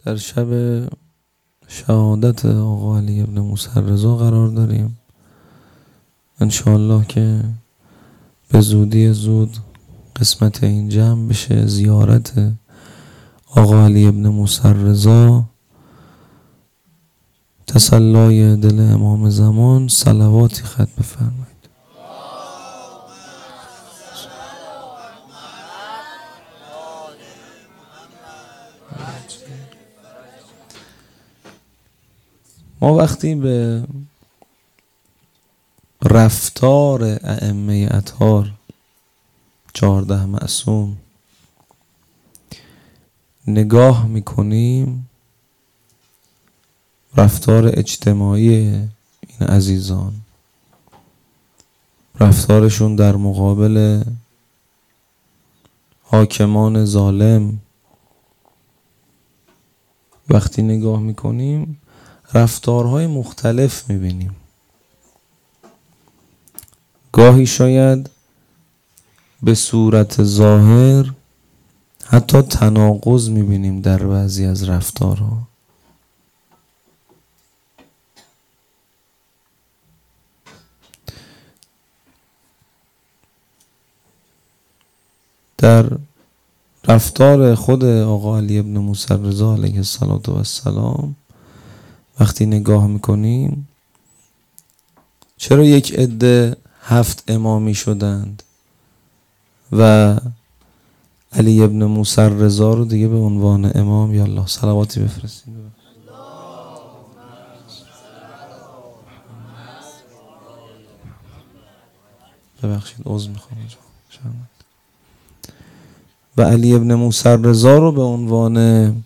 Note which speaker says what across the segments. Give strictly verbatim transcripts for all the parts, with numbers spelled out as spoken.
Speaker 1: در شب شهادت آقا علی ابن موسی رضا قرار داریم. انشاءالله که به زودی زود قسمت این جمع بشه، زیارت آقا علی ابن موسی رضا، تسلای دل امام زمان، صلواتی ختم بفرمایید. ما وقتی به رفتار ائمه اطهار چهارده معصوم نگاه میکنیم، رفتار اجتماعی این عزیزان، رفتارشون در مقابل حاکمان ظالم، وقتی نگاه میکنیم رفتارهای مختلف میبینیم. گاهی شاید به صورت ظاهر حتی تناقض میبینیم در بعضی از رفتارها. در رفتار خود آقا علی ابن موسی رضا علیه السلام وقتی نگاه میکنیم، چرا یک عده هفت امامی شدند و علی ابن موسی رضا رو دیگه به عنوان امام، یا الله صلواتی بفرستید. ببخشید عذر میخوام. و علی ابن موسی رضا رو به عنوان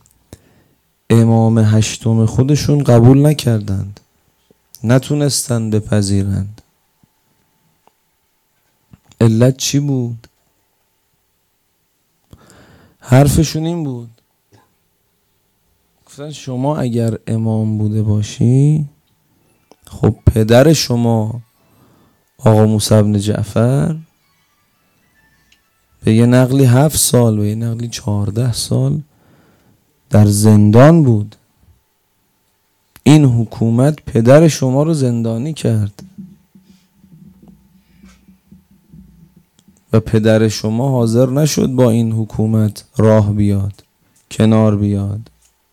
Speaker 1: امام هشتم خودشون قبول نکردند، نتونستند بپذیرند. علت چی بود؟ حرفشون این بود، گفتن شما اگر امام بوده باشی، خب پدر شما آقا موسی بن جعفر به یه نقلی هفت سال و یه نقلی چهارده سال در زندان بود. این حکومت پدر شما رو زندانی کرد و پدر شما حاضر نشد با این حکومت راه بیاد، کنار بیاد.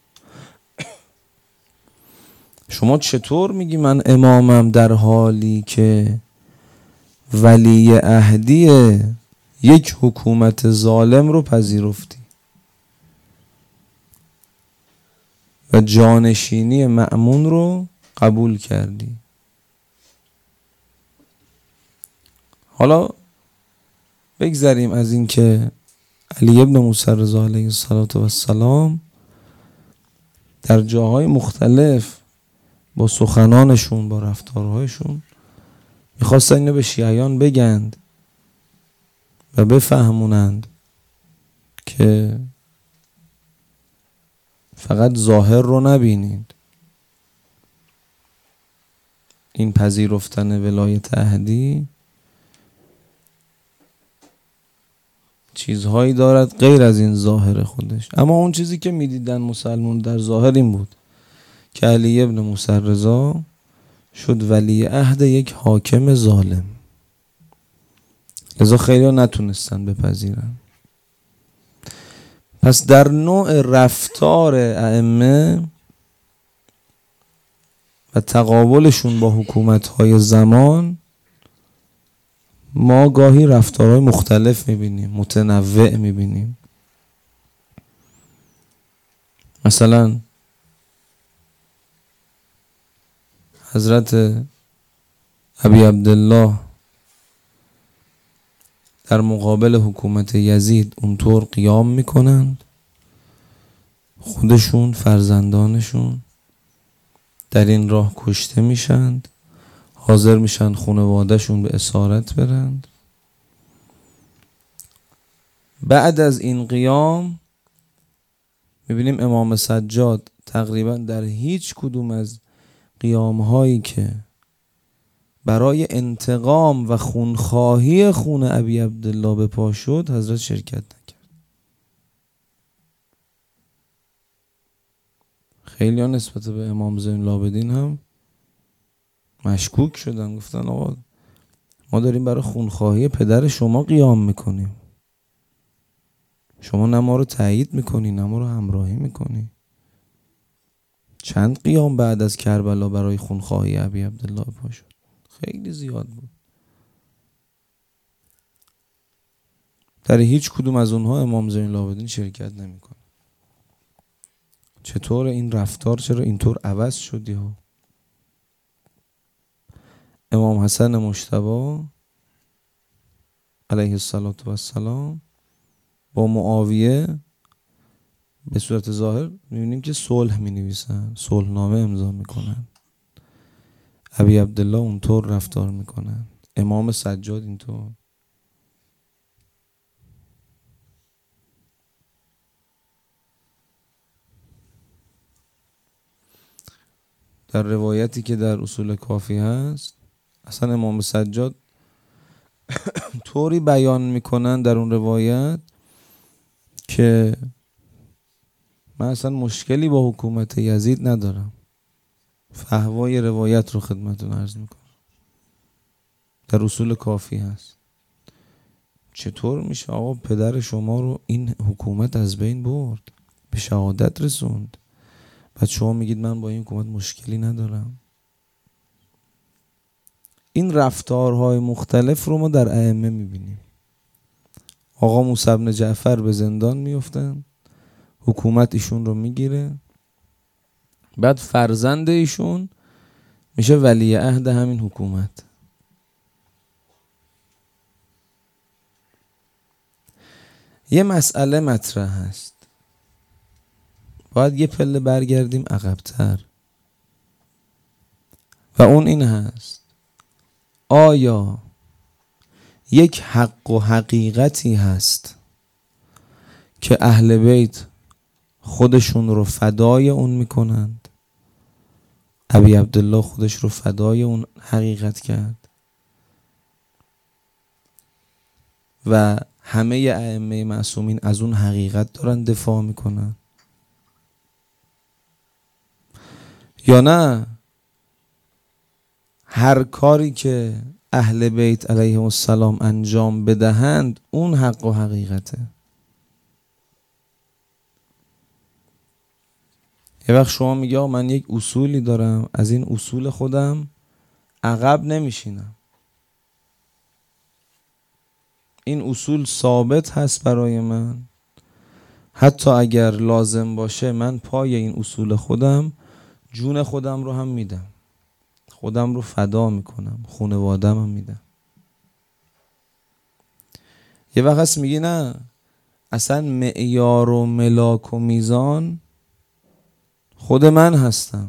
Speaker 1: شما چطور میگی من امامم در حالی که ولی عهدی یک حکومت ظالم رو پذیرفتی و جانشینی مأمون رو قبول کردی؟ حالا بگذریم از این که علی ابن موسی رضا علیه السلام در جاهای مختلف با سخنانشون، با رفتارهایشون میخواستن اینو به شیعیان بگند و بفهمونند که فقط ظاهر رو نبینید. این پذیرفتن ولایت عهدی چیزهایی دارد غیر از این ظاهر خودش. اما اون چیزی که میدیدن مسلمون در ظاهر این بود که علی ابن موسی رضا شد ولی عهد یک حاکم ظالم، لذا خیلی ها نتونستن بپذیرن. پس در نوع رفتار ائمه و تقابلشون با حکومت‌های زمان، ما گاهی رفتارهای مختلف میبینیم، متنوع میبینیم. مثلا حضرت ابی عبدالله در مقابل حکومت یزید اونطور قیام میکنند، خودشون، فرزندانشون در این راه کشته میشند، حاضر میشن خانواده‌شون به اسارت برند. بعد از این قیام میبینیم امام سجاد تقریبا در هیچ کدوم از قیام‌هایی که برای انتقام و خونخواهی خون ابی عبدالله به پا شد، حضرت شرکت نکرد. خیلی ها نسبت به امام زین العابدین هم مشکوک شدن، گفتن آقا ما داریم برای خونخواهی پدر شما قیام میکنیم، شما نه ما رو تایید میکنی نه ما رو همراهی میکنی. چند قیام بعد از کربلا برای خونخواهی ابی عبدالله پا شد؟ خیلی زیاد بود. در هیچ کدوم از اونها امام زین العابدین شرکت نمیکنه. چطور این رفتار چرا اینطور عوض شدی ها؟ امام حسن مجتبی علیه السلام با معاویه به صورت ظاهر میبینیم که صلح مینویسن، صلح نامه امضا میکنن. ابی عبدالله اونطور رفتار میکنن، امام سجاد اینطور. در روایتی که در اصول کافی هست اصلا امام سجاد طوری بیان میکنن در اون روایت که من اصلا مشکلی با حکومت یزید ندارم. فحوای روایت رو خدمتتون عرض میکنم، در اصول کافی هست. چطور میشه آقا پدر شما رو این حکومت از بین برد، به شهادت رسوند، بعد شما میگید من با این حکومت مشکلی ندارم؟ این رفتارهای مختلف رو ما در ائمه میبینیم. آقا موسی بن جعفر به زندان میفتن، حکومت ایشون رو میگیره، بعد فرزند ایشون میشه ولی عهد همین حکومت. یه مسئله مطرح هست، باید یه پله برگردیم عقب‌تر و اون این هست: آیا یک حق و حقیقتی هست که اهل بیت خودشون رو فدای اون میکنند؟ ابی عبدالله خودش رو فدای اون حقیقت کرد و همه ائمه معصومین از اون حقیقت دارن دفاع میکنن، یا نه هر کاری که اهل بیت علیهم السلام انجام بدهند اون حق و حقیقته؟ یه وقت شما میگی آقا من یک اصولی دارم، از این اصول خودم عقب نمیشینم، این اصول ثابت هست برای من، حتی اگر لازم باشه من پای این اصول خودم جون خودم رو هم میدم، خودم رو فدا میکنم، خانواده‌ام هم میدم. یه وقت هست میگی نه اصلا معیار و ملاک و میزان خود من هستم.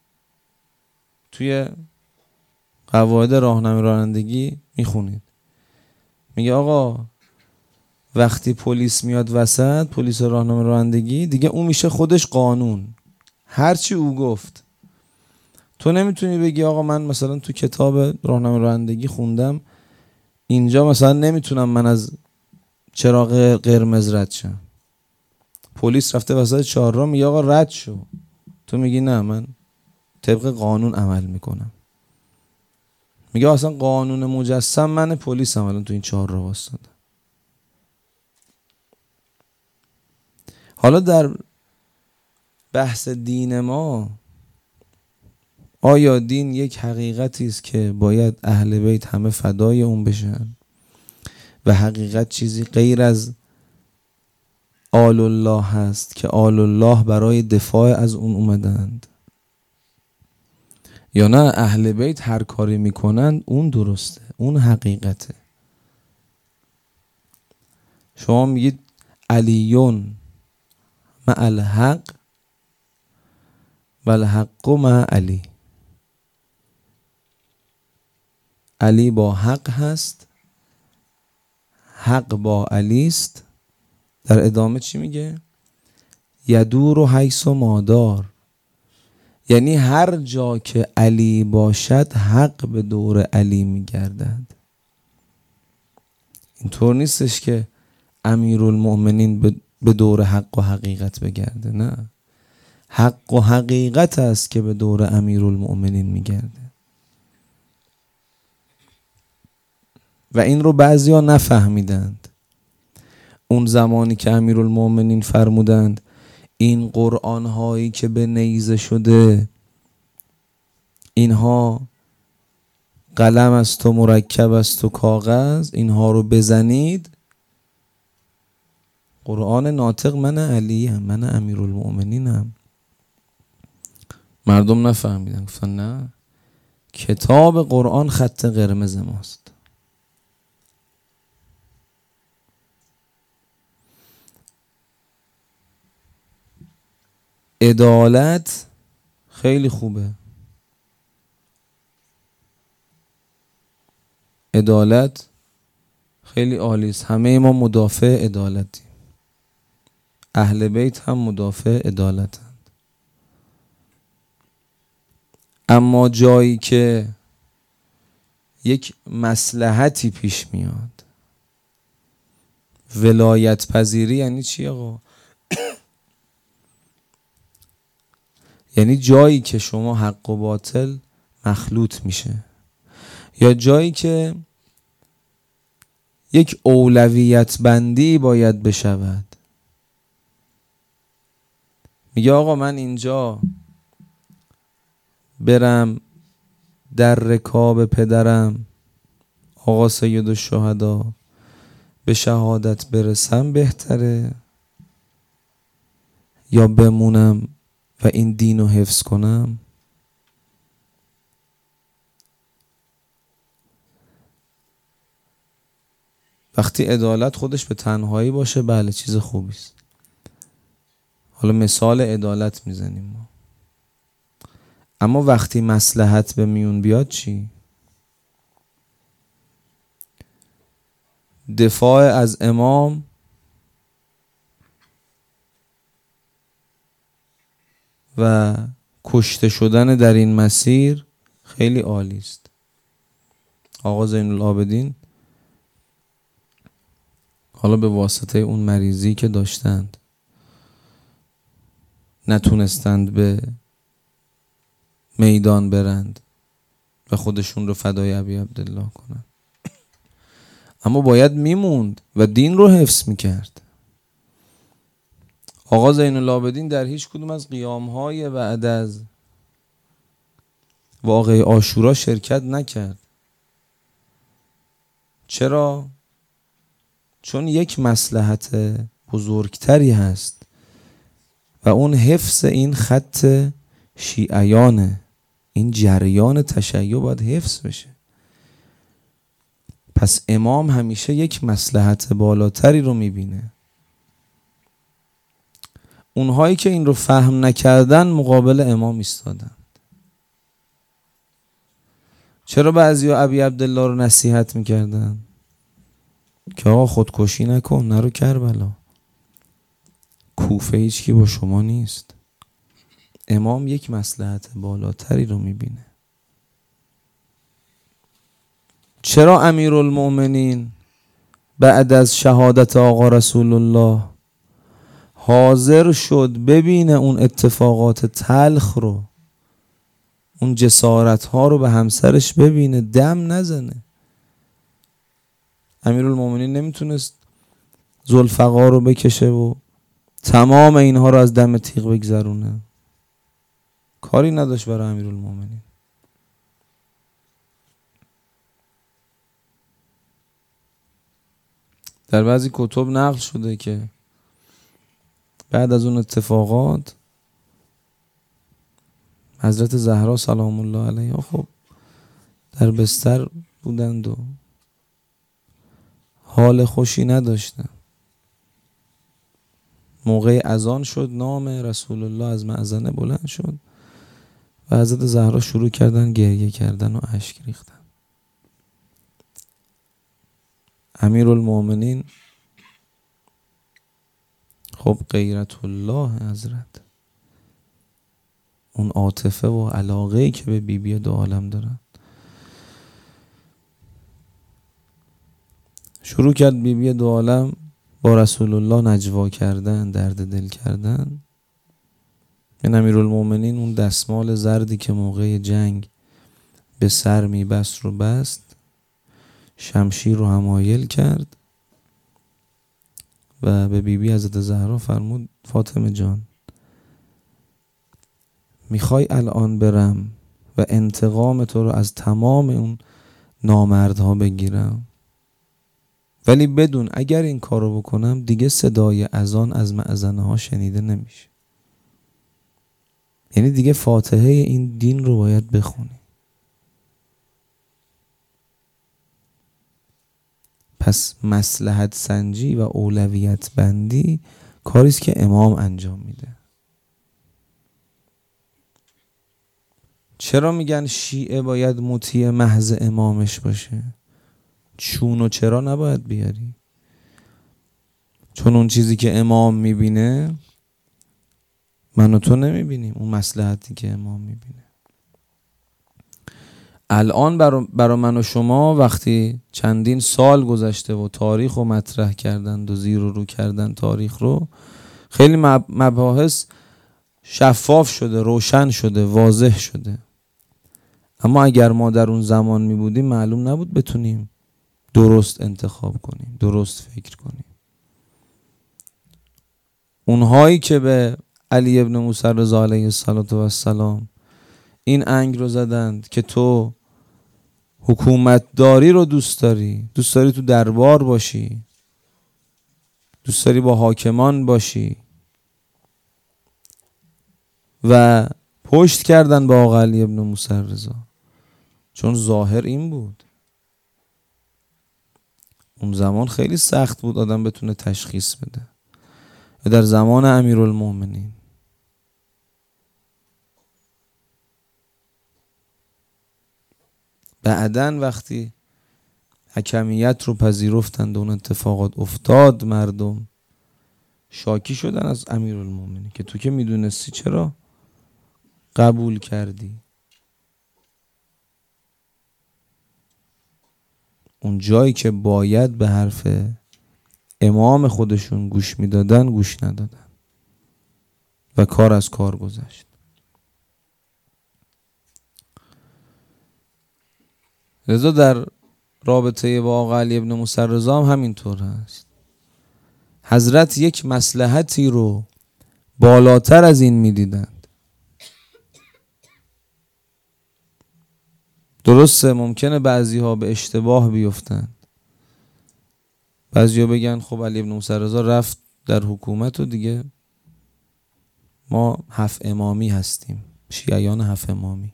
Speaker 1: توی قواعد راهنمای رانندگی میخونید، میگه آقا وقتی پلیس میاد وسط، پلیس راهنمای رانندگی دیگه اون میشه خودش قانون، هرچی او گفت. تو نمیتونی بگی آقا من مثلا تو کتاب راهنمای رانندگی خوندم اینجا مثلا نمیتونم من از چراغ قرمز رد شم، پلیس رفته وسط چهارراه میگه آقا رد شو، تو میگی نه من طبق قانون عمل میکنم. میگه اصلا قانون مجسم من پلیسم الان تو این چهارراه واسطه. حالا در بحث دین ما، آیا دین یک حقیقتی است که باید اهل بیت همه فدای اون بشن و حقیقت چیزی غیر از آل الله هست که آل الله برای دفاع از اون اومدند، یا نه اهل بیت هر کاری میکنند اون درسته، اون حقیقته؟ شما میگید علیون مع الحق و الحق مع علی، علی با حق هست، حق با علی است. در ادامه چی میگه؟ یدور و حیث و مادار، یعنی هر جا که علی باشد حق به دور علی میگردد. اینطور نیستش که امیرالمؤمنین به دور حق و حقیقت بگرده، نه، حق و حقیقت است که به دور امیرالمؤمنین میگرده. و این رو بعضیا نفهمیدند. اون زمانی که امیرالمؤمنین فرمودند این قرآن هایی که به نیزه شده اینها قلم است و مرکب است و کاغذ، اینها رو بزنید. قرآن ناطق من علیم، من امیرالمؤمنینم. مردم نفهمیدن، گفتن نه، کتاب قرآن خط قرمز ماست. عدالت خیلی خوبه، عدالت خیلی عالی است. همه ما مدافع عدالتیم، اهل بیت هم مدافع عدالتند. اما جایی که یک مصلحتی پیش میاد، ولایت پذیری یعنی چی آقا؟ یعنی جایی که شما حق و باطل مخلوط میشه، یا جایی که یک اولویت بندی باید بشود. میگه آقا من اینجا برم در رکاب پدرم آقا سید الشهدا به شهادت برسم بهتره، یا بمونم و این دین رو حفظ کنم؟ وقتی عدالت خودش به تنهایی باشه بله چیز خوبی است. حالا مثال عدالت میزنیم ما. اما وقتی مصلحت به میون بیاد چی؟ دفاع از امام و کشته شدن در این مسیر خیلی عالی است. آقا زین العابدین حالا به واسطه اون مریضی که داشتند نتونستند به میدان برند و خودشون رو فدای ابی عبدالله کنند، اما باید میموند و دین رو حفظ میکرد. آقا زین العابدین در هیچ کدوم از قیامهای بعد از واقعه عاشورا شرکت نکرد. چرا؟ چون یک مصلحت بزرگتری هست و اون حفظ این خط شیعیانه. این جریان تشیع باید حفظ بشه. پس امام همیشه یک مصلحت بالاتری رو میبینه. اونهایی که این رو فهم نکردن مقابل امام ایستادن. چرا بعضیا ابی عبدالله رو نصیحت میکردن که آقا خودکشی نکن، نرو کربلا، کوفه هیچ کی با شما نیست. امام یک مصلحت بالاتری رو میبینه. چرا امیرالمؤمنین بعد از شهادت آقا رسول الله حاضر شد ببینه اون اتفاقات تلخ رو، اون جسارت ها رو به همسرش ببینه، دم نزنه؟ امیرالمؤمنین نمیتونست ذوالفقار رو بکشه و تمام اینها رو از دم تیغ بگذرونه؟ کاری نداشت برای امیرالمؤمنین. در بعضی کتب نقل شده که بعد از اون اتفاقات حضرت زهرا سلام الله علیها خب در بستر بودند و حال خوشی نداشتن. موقع اذان شد، نام رسول الله از مأذنه بلند شد و حضرت زهرا شروع کردن گریه کردن و اشک ریختن. امیرالمؤمنین خب غیرت الله حضرت، اون عاطفه و علاقه‌ای که به بیبی بی دو عالم دارن، شروع کرد بیبی بی دو عالم با رسول الله نجوا کردن، درد دل کردن. این امیرالمومنین اون دستمال زردی که موقع جنگ به سر میبست رو بست، شمشیر رو حمایل کرد و به بیبی بی حضرت زهرا فرمود فاطمه جان میخوای الان برم و انتقام تو رو از تمام اون نامردها بگیرم، ولی بدون اگر این کارو بکنم دیگه صدای اذان از مأذنه ها شنیده نمیشه. یعنی دیگه فاتحه این دین رو باید بخونی. پس مصلحت سنجی و اولویت بندی کاریست که امام انجام میده. چرا میگن شیعه باید مطیع محض امامش باشه؟ چون و چرا نباید بیاری؟ چون اون چیزی که امام میبینه من و تو نمیبینیم، اون مصلحتی که امام میبینه. الان برا, برا من و شما وقتی چندین سال گذشته و تاریخ رو مطرح کردند و زیر و رو کردن تاریخ رو، خیلی مباحث شفاف شده، روشن شده، واضح شده. اما اگر ما در اون زمان می بودیم معلوم نبود بتونیم درست انتخاب کنیم، درست فکر کنیم. اونهایی که به علی ابن موسی رضا علیه السلام این انگ رو زدند که تو حکومت داری رو دوست داری، دوست داری تو دربار باشی، دوست داری با حاکمان باشی و پشت کردن با آقا علی ابن موسی رضا، چون ظاهر این بود. اون زمان خیلی سخت بود آدم بتونه تشخیص بده. در زمان امیرالمومنین بعدن وقتی حکمیت رو پذیرفتند و اون اتفاقات افتاد، مردم شاکی شدن از امیرالمومنین که تو که میدونستی چرا قبول کردی؟ اون جایی که باید به حرف امام خودشون گوش میدادن گوش ندادن و کار از کار گذشت. لذا در رابطه با آقا علی ابن موسی رضا هم همینطور هست. حضرت یک مصلحتی رو بالاتر از این میدیدند. درسته ممکنه بعضی ها به اشتباه بیفتند، بعضی ها بگن خب علی ابن موسی رضا رفت در حکومت و دیگه ما هفت امامی هستیم، شیعیان هفت امامی.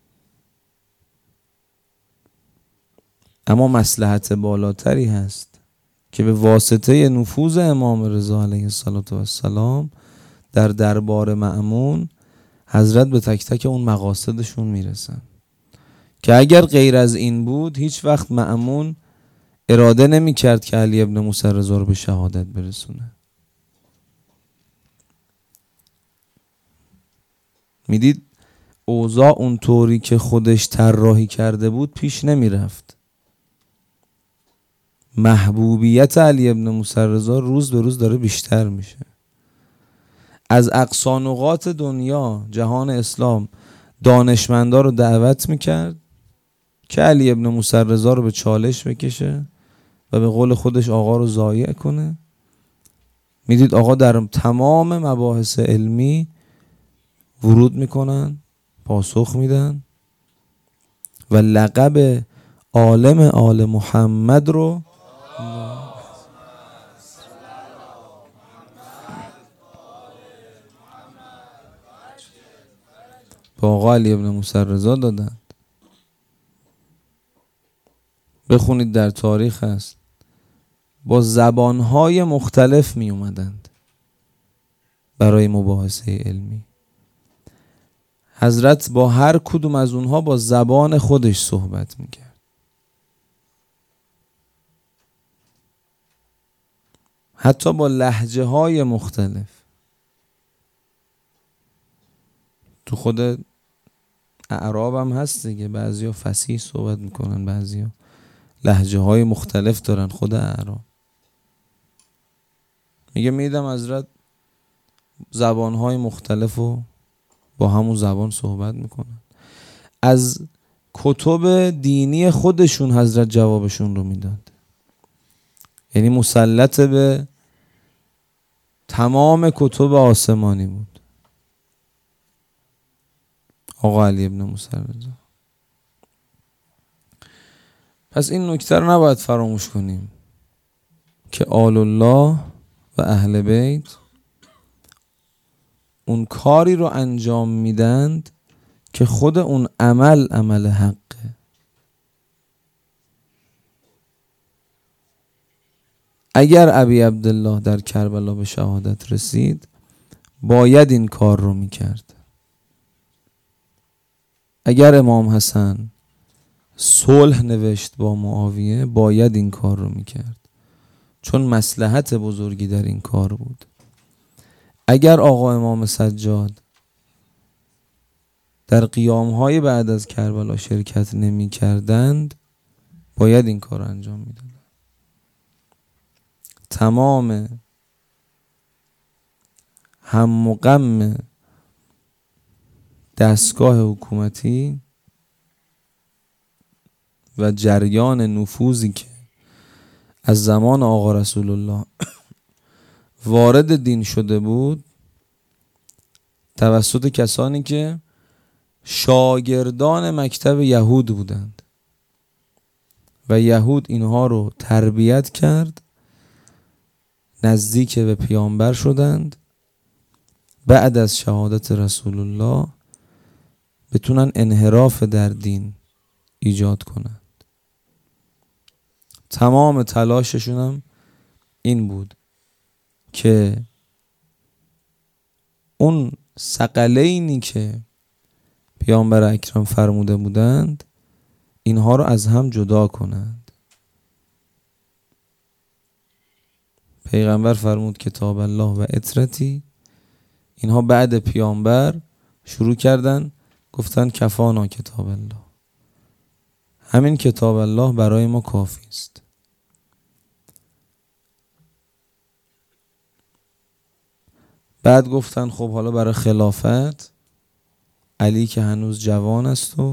Speaker 1: اما مصلحت بالاتری هست که به واسطه نفوذ امام رضا علیه السلام در دربار مأمون حضرت به تک تک اون مقاصدشون میرسن که اگر غیر از این بود هیچ وقت مأمون اراده نمی کرد که علی ابن موسی رضا رو به شهادت برسونه. میدید اوضاع اون طوری که خودش طراحی کرده بود پیش نمی رفت. محبوبیت علی ابن موسی رضا روز به روز داره بیشتر میشه. از اقصا نقاط دنیا جهان اسلام دانشمندا رو دعوت میکرد که علی ابن موسی رضا رو به چالش بکشه و به قول خودش آقا رو ضایع کنه. میدید آقا در تمام مباحث علمی ورود میکنن، پاسخ میدن و لقب عالم آل محمد رو با آقا علی ابن موسی رضا دادن. بخونید در تاریخ هست با زبانهای مختلف می اومدند برای مباحثه علمی. حضرت با هر کدوم از اونها با زبان خودش صحبت میکرد. حتی با لهجه های مختلف. تو خود اعراب هم هست دیگه، بعضی ها فصیح صحبت میکنن، بعضی ها لهجه های مختلف دارن. خود اعراب میگه میدم حضرت زبان های مختلف رو با همون زبان صحبت میکنن. از کتب دینی خودشون حضرت جوابشون رو میداد. یعنی مسلط به تمام کتب آسمانی بود آقا علی ابن موسی رضا. پس این نکته رو نباید فراموش کنیم که آل الله و اهل بیت اون کاری رو انجام میدند که خود اون عمل عمل حقه. اگر ابی عبدالله در کربلا به شهادت رسید باید این کار رو میکرد. اگر امام حسن صلح نوشت با معاویه باید این کار رو میکرد، چون مصلحت بزرگی در این کار بود. اگر آقا امام سجاد در قیامهای بعد از کربلا شرکت نمی کردند باید این کار انجام میدادند. تمام هم و غم دستگاه حکومتی و جریان نفوذی که از زمان آقا رسول الله وارد دین شده بود توسط کسانی که شاگردان مکتب یهود بودند و یهود اینها رو تربیت کرد، نزدیک به پیامبر شدند، بعد از شهادت رسول الله بتونن انحراف در دین ایجاد کنند. تمام تلاششون هم این بود که اون ثقلینی که پیامبر اکرم فرموده بودند اینها رو از هم جدا کنند. پیغمبر فرمود کتاب الله و اطرتی، اینها بعد پیامبر شروع کردن گفتن کفانا کتاب الله، همین کتاب الله برای ما کافی است. بعد گفتن خب حالا برای خلافت علی که هنوز جوان است و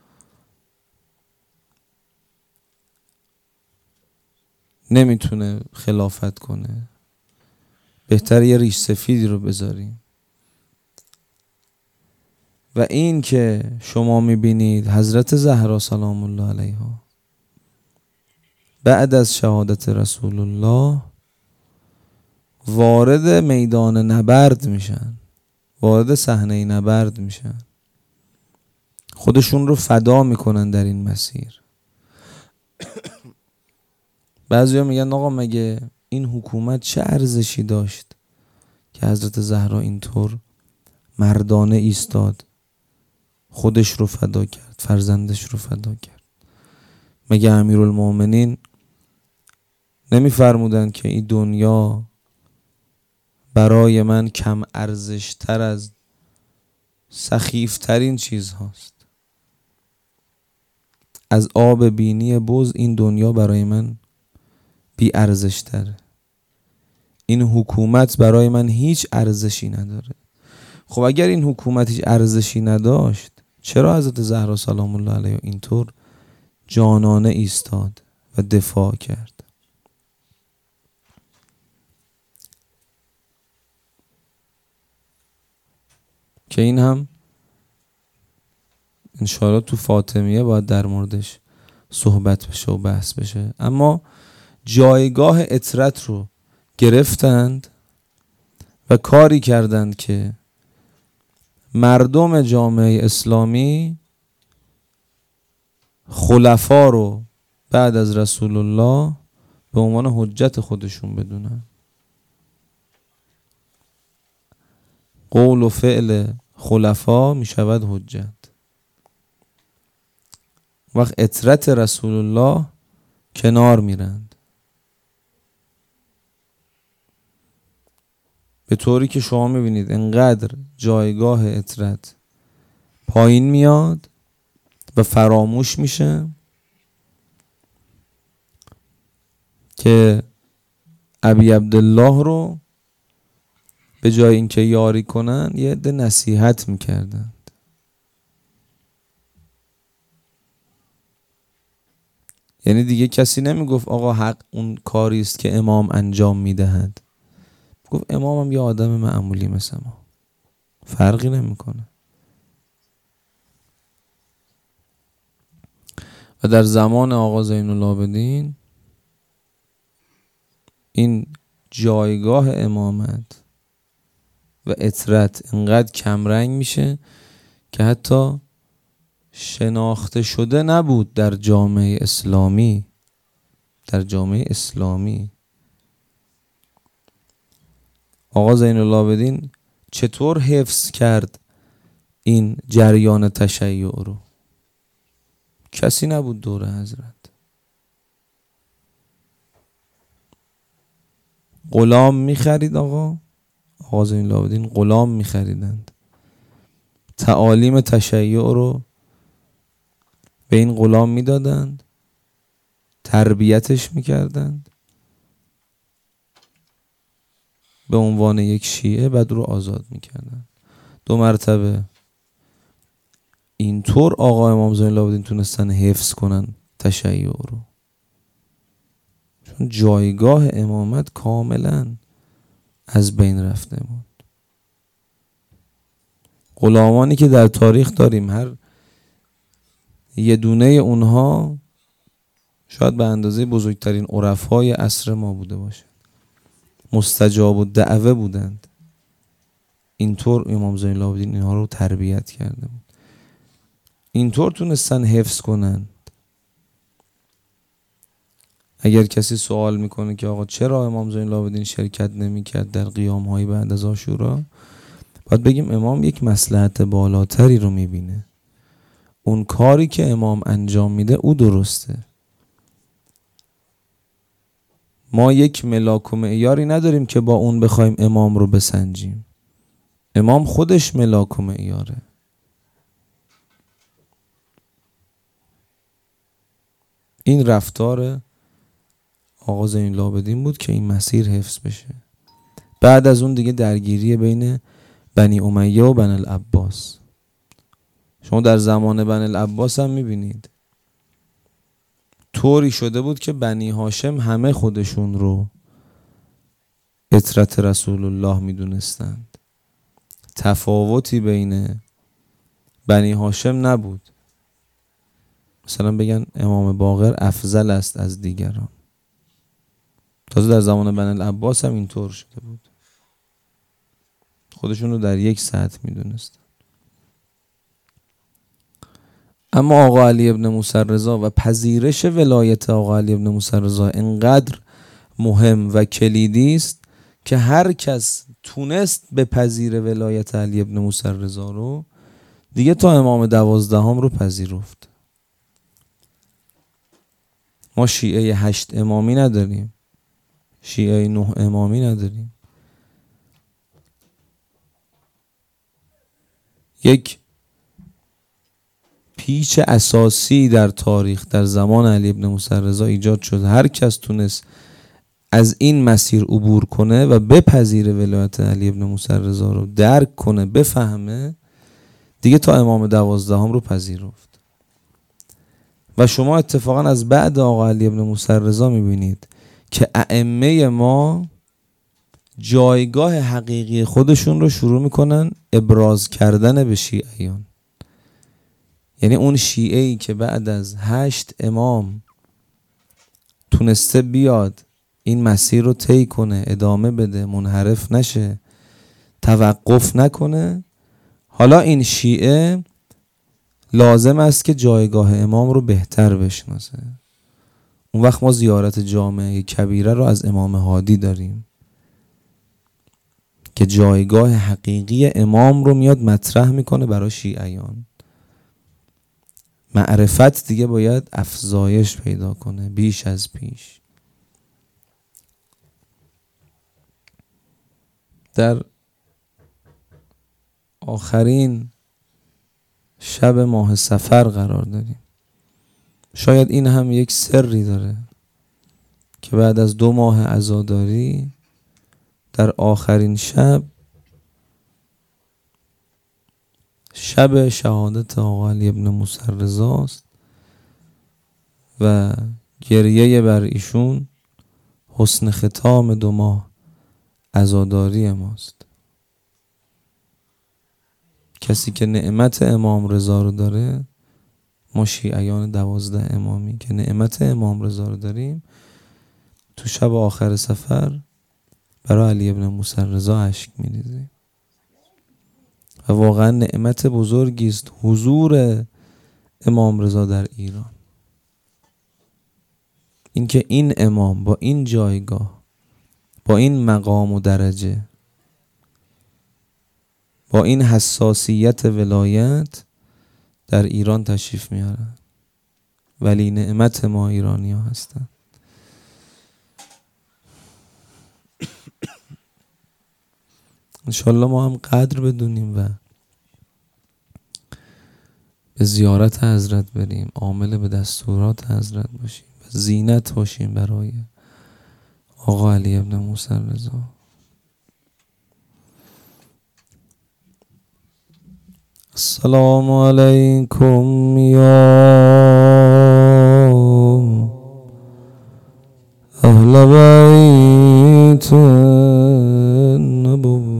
Speaker 1: نمیتونه خلافت کنه، بهتر یه ریش سفیدی رو بذاریم. و این که شما میبینید حضرت زهرا سلام الله علیها بعد از شهادت رسول الله وارد میدان نبرد میشن، وارد صحنه نبرد میشن، خودشون رو فدا میکنن در این مسیر. بعضیا میگن آقا مگه این حکومت چه ارزشی داشت که حضرت زهرا اینطور مردانه ایستاد، خودش رو فدا کرد، فرزندش رو فدا کرد؟ مگه امیرالمومنین نمیفرمودن که این دنیا برای من کم ارزش تر از سخیف ترین چیز هاست، از آب بینی بز این دنیا برای من بی ارزش تره، این حکومت برای من هیچ ارزشی نداره. خب اگر این حکومت هیچ ارزشی نداشت چرا حضرت زهرا سلام الله علیها اینطور جانانه ایستاد و دفاع کرد؟ که این هم انشاءالله تو فاطمیه باید در موردش صحبت بشه و بحث بشه. اما جایگاه اطرت رو گرفتند و کاری کردند که مردم جامعه اسلامی خلفا رو بعد از رسول الله به عنوان حجت خودشون بدونن. قول و فعل خلفا می شود حجت. وقت اطرت رسول الله کنار میرند، به طوری که شما میبینید انقدر جایگاه اطرت پایین میاد و فراموش میشه که ابی عبدالله رو به جای اینکه یاری کنن یه عده نصیحت میکردن. یعنی دیگه کسی نمیگفت آقا حق اون کاری است که امام انجام میدهد، گفت امامم یه آدم معمولی مثل ما، فرقی نمیکنه. و در زمان آقا زین العابدین این جایگاه امامت و اطرت انقدر کمرنگ میشه که حتی شناخته شده نبود در جامعه اسلامی. در جامعه اسلامی آقا زین العابدین چطور حفظ کرد این جریان تشیع رو؟ کسی نبود دور حضرت. غلام میخرید آقا آقا زین العابدین غلام میخریدند، تعالیم تشیع رو به این غلام میدادند، تربیتش میکردند به عنوان یک شیعه، بعد رو آزاد میکردند. دو مرتبه اینطور آقا امام زین العابدین تونستن حفظ کنن تشیع رو، چون جایگاه امامت کاملا از بین رفته بود. غلامانی که در تاریخ داریم هر یه دونه اونها شاید به اندازه بزرگترین عرفای عصر ما بوده باشه، مستجاب و دعوه بودند. اینطور امام زین العابدین اینها رو تربیت کرده بود، اینطور تونستن حفظ کنن. اگر کسی سوال میکنه که آقا چرا امام زین العابدین شرکت نمیکرد در قیام‌های بعد از عاشورا، باید بگیم امام یک مصلحت بالاتری رو میبینه. اون کاری که امام انجام میده او درسته. ما یک ملاک و معیاری نداریم که با اون بخوایم امام رو بسنجیم. امام خودش ملاک و معیاره. این رفتار آقا زین العابدین بود که این مسیر حفظ بشه. بعد از اون دیگه درگیری بین بنی امیه و بنی العباس. شما در زمان بنی العباس هم میبینید طوری شده بود که بنی هاشم همه خودشون رو اطرت رسول الله میدونستند. تفاوتی بین بنی هاشم نبود مثلا بگن امام باقر افضل است از دیگران. تازه در زمان بنی العباس هم اینطور شده بود، خودشون رو در یک سطح میدونستن. اما آقا علی ابن موسی رضا و پذیرش ولایت آقا علی ابن موسی رضا انقدر مهم و کلیدی است که هر کس تونست به پذیر ولایت علی ابن موسی رضا رو دیگه تا امام دوازدهم رو پذیرفت. ما شیعه هشت امامی نداریم، شیعه نه امامی نداریم. یک پیچ اساسی در تاریخ در زمان علی ابن موسی رضا ایجاد شد. هر کس تونست از این مسیر عبور کنه و بپذیره ولایت علی ابن موسی رضا رو، درک کنه، بفهمه، دیگه تا امام دوازدهم رو پذیرفت. و شما اتفاقا از بعد آقا علی ابن موسی رضا میبینید که ائمه ما جایگاه حقیقی خودشون رو شروع میکنن ابراز کردن به شیعیان. یعنی اون شیعه‌ای که بعد از هشت امام تونسته بیاد این مسیر رو طی کنه، ادامه بده، منحرف نشه، توقف نکنه، حالا این شیعه لازم است که جایگاه امام رو بهتر بشناسه. اون وقت ما زیارت جامعه کبیره رو از امام هادی داریم که جایگاه حقیقی امام رو میاد مطرح میکنه برای شیعیان. معرفت دیگه باید افزایش پیدا کنه بیش از پیش. در آخرین شب ماه صفر قرار داریم. شاید این هم یک سری داره که بعد از دو ماه عزاداری در آخرین شب شب شهادت آقا علی ابن موسی رضا است و گریه بر ایشون حسن ختام دو ماه عزاداری ماست. کسی که نعمت امام رضا رو داره، ما شیعیان دوازده امامی که نعمت امام رضا رو داریم، تو شب آخر سفر برای علی ابن موسی رضا اشک می‌ریزیم و واقعا نعمت بزرگی است حضور امام رضا در ایران. اینکه این امام با این جایگاه، با این مقام و درجه، با این حساسیت ولایت در ایران تشریف میارن، ولی نعمت ما ایرانی ها هستن. انشالله ما هم قدر بدونیم و به زیارت حضرت بریم، عامل به دستورات حضرت باشیم و زینت باشیم برای آقا علی ابن موسی رضا. السلام علیکم یا اهل بیت النبوة.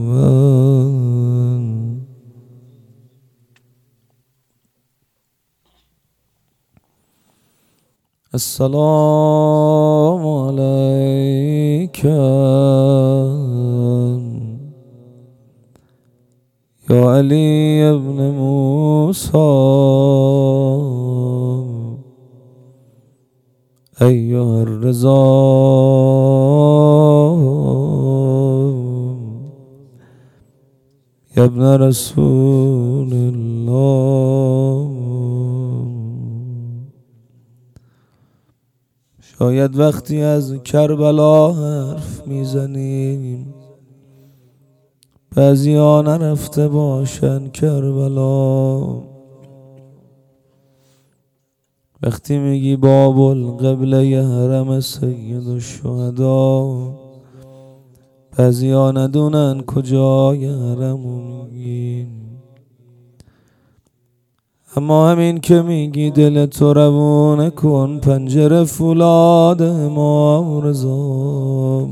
Speaker 1: السلام علیک یا علی ابن موسی ایها الرضا یا ابن رسول الله. شاید وقتی از کربلا حرف میزنیم بعضی ها نرفته باشن کربلا، وقتی میگی باب القبله حرم سید الشهدا بعضی ها ندونن کجای حرمو میگیم. اما همین که میگی دل تو روونه کن پنجره فولاد امام رضا،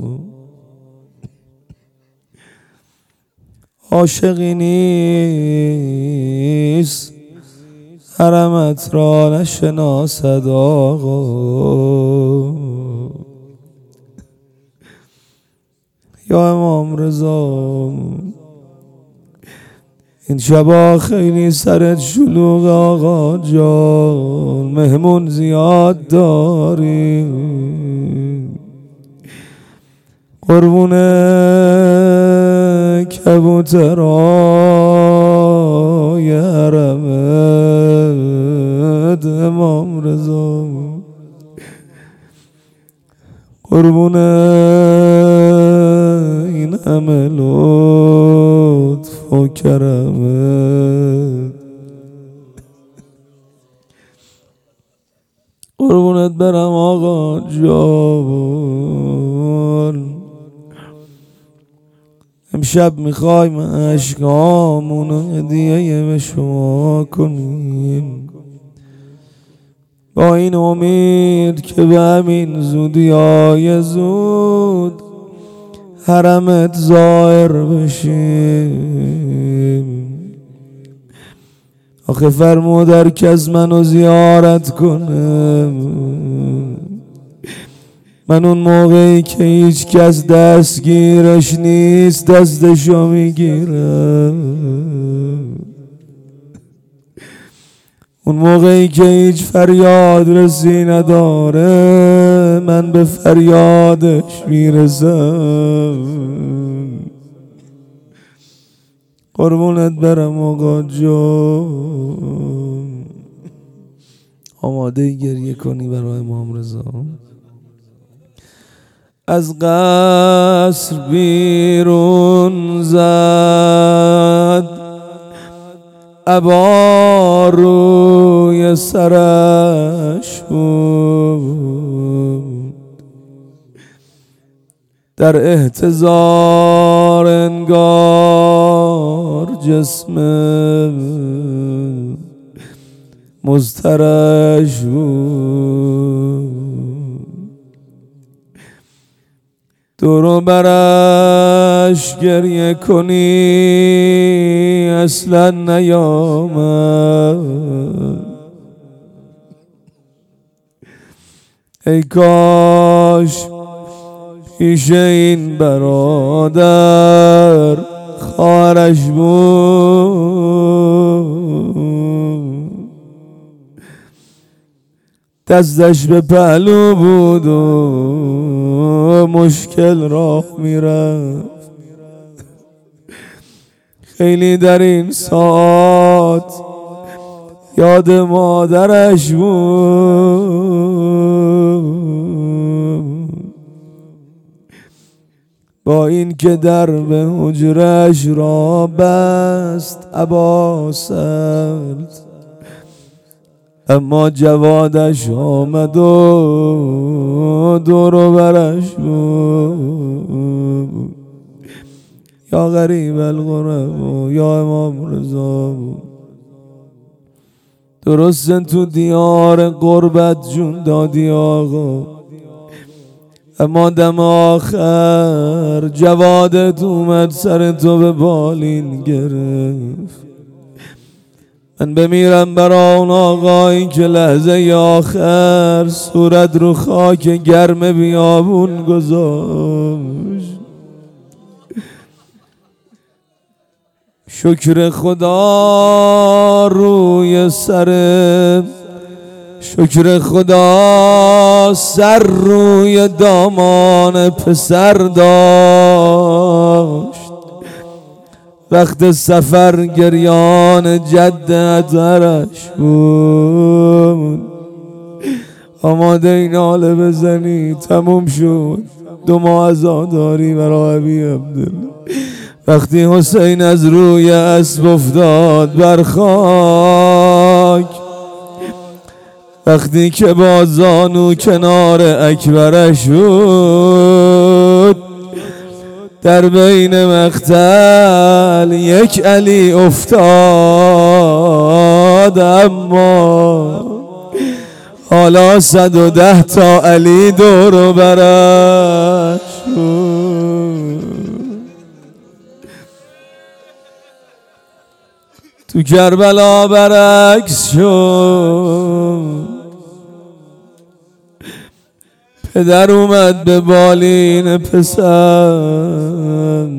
Speaker 1: عاشقی نیست حرمت را نشناسد آقا. یا امام رضا این شبا خیلی سرت شلوغ آقا جان، مهمون زیاد داری، قربونه کبوترای حرمت امام رضا، قربونه این همه لطف و کرمت، قربونت برم آقا جان. امشب میخوایم اشکامونو هدیه به شما کنیم با این امید که به همین زودی های زود حرمت ظاهر بشیم. آخه فرمودر که از منو زیارت کنه، من اون موقعی که هیچ کس دستگیرش نیست دستشو میگیرم، اون موقعی که هیچ فریاد رسی نداره من به فریادش میرسم. قربونت برم آقا جان. آماده گریه کنی برای امام رضا؟ از قصر بیرون زد عبا روی سرش بود، در احتضار انگار جسم مضطرش بود، دور و برش گریه کنی اصلا نیامد. ای کاش پیش این برادر خواهرش بود، دستش به پهلو بود و مشکل راه میرفت. خیلی در این ساعت یاد مادرش بود، با این که در به حجرش را بست ابا سلط، اما جوادش آمد و دور و برش بود. یا غریب الغرب یا امام رضا، درست تو دیار قربت جون دادی آقا، اما دم آخر جوادت اومد سر تو به بالین گرفت. من بمیرم برا اون آقایی که لحظه آخر صورت رو خاک گرم بیابون گذاشت. شکر خدا روی سر، شکر خدا سر روی دامان پسر داشت. وقت سفر گریان جد اترش بود، آماده این ناله بزنی تموم شد، دو ماه عزاداری برای ابی عبدالله. وقتی حسین از روی اسب افتاد بر خاک، وقتی که با زانو کنار اکبرش بود، در بین مقتل یک علی افتاد، اما حالا صد و ده تا علی دور و برش بود. تو کربلا برعکس شد، پدر اومد به بالین پسر.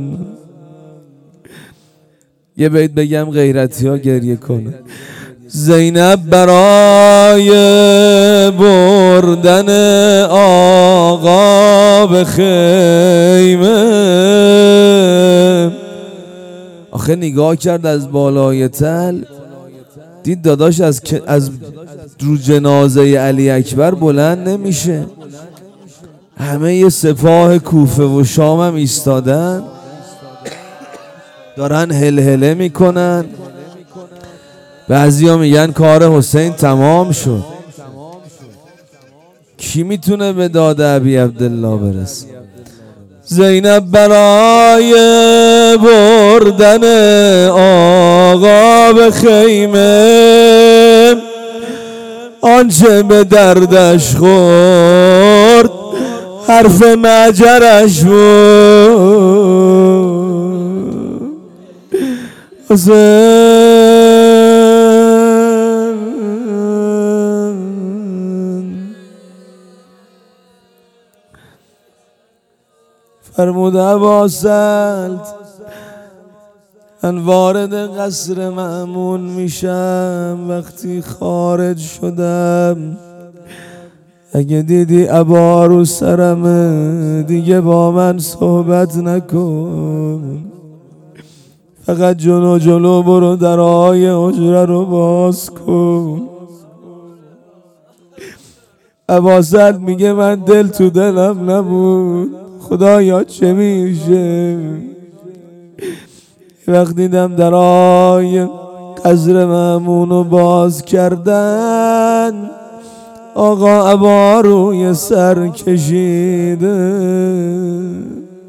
Speaker 1: یه بیت بگم غیرتی ها گریه کنه. زینب برای بردن آقا به خیمه، آخه نگاه کرد از بالای تل، دید داداش از از رو جنازه علی اکبر بلند نمیشه. همه یه سپاه کوفه و شام هم ایستادن، دارن هلهله میکنن. بعضیا میگن کار حسین تمام شد. کی میتونه به داد ابی عبدالله برسه؟ زینب برای بردن آقا به خیمه، آنچه به دردش خورد حرف مجرش بود. فرمود ابا سلط من وارد قصر مأمون میشم، وقتی خارج شدم اگه دیدی ابا رو سرمه دیگه با من صحبت نکن، فقط جلو جلو برو درهای حجره رو باز کن. ابا سلط میگه من دل تو دلم نبود، خدایا چه میشه؟ وقت دیدم درای قصر مأمونو باز کردن، آقا ابا روی سر کشیده،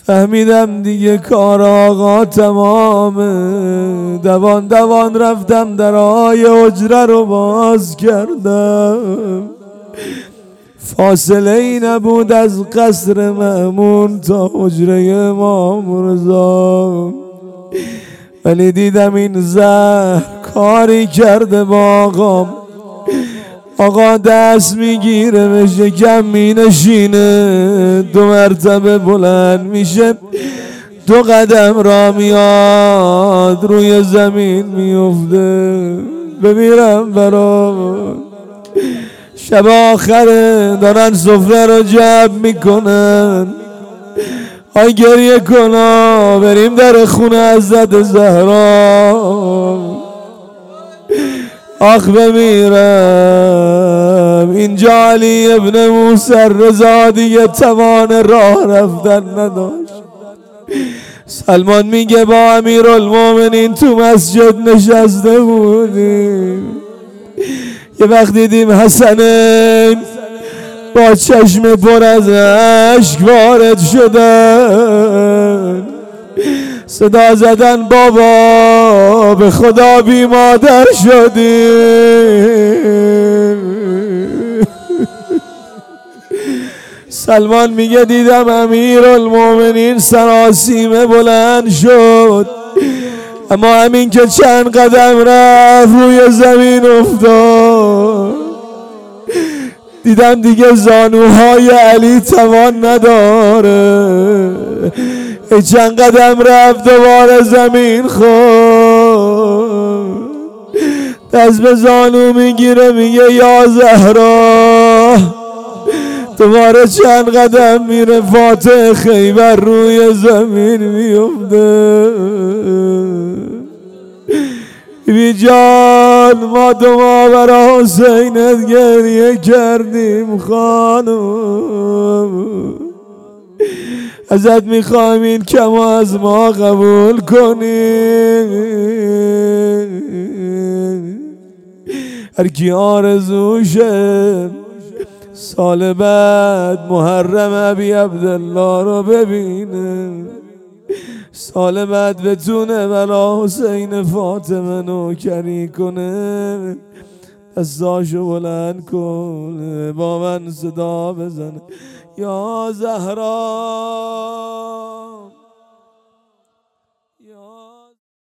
Speaker 1: فهمیدم دیگه کار آقا تمامه. دوان دوان رفتم درهای حجره رو باز کردم. فاصله ای نبود از قصر مأمون تا حجره امام رضا، ولی دیدم این زهر کاری کرده با آقام. آقا دست میگیره به شکم مینشینه، دو مرتبه بلند میشه، دو قدم را میاد، روی زمین میفته. بمیرم برام. شب آخره دارن سفره رو جمع میکنن. آی گریه کنا بریم در خونه حضرت زهرا. آخ بمیرم. اینجا علی ابن موسی رضا دیگه توان راه رفتن نداشت. سلمان میگه با امیرالمومنین تو مسجد نشسته بودیم، یه وقت دیدیم حسنین با چشم پر از اشک وارد شدن. صدا زدن بابا به خدا بی مادر شدیم. سلمان میگه دیدم امیرالمومنین سراسیمه بلند شد، اما همین که چند قدم رفت روی زمین افتاد. دیدم دیگه زانوهای علی توان نداره. ای چند قدم رفت دوباره زمین خورد. دست به زانو میگیره میگه یا زهرا. دوباره چند قدم میره، فاتح خیبر روی زمین میفته. بی جان ما دو ما برا حسینت گریه کردیم خانم. ازت میخوایم این کم از ما قبول کنی. هر کی آرزوشه سال بعد محرم ابی عبدالله رو ببینه، سال بعد بتونه بلا حسین فاطمه نوکری کنه. دستاشو بلند کنه با من صدا بزنه یا زهرا.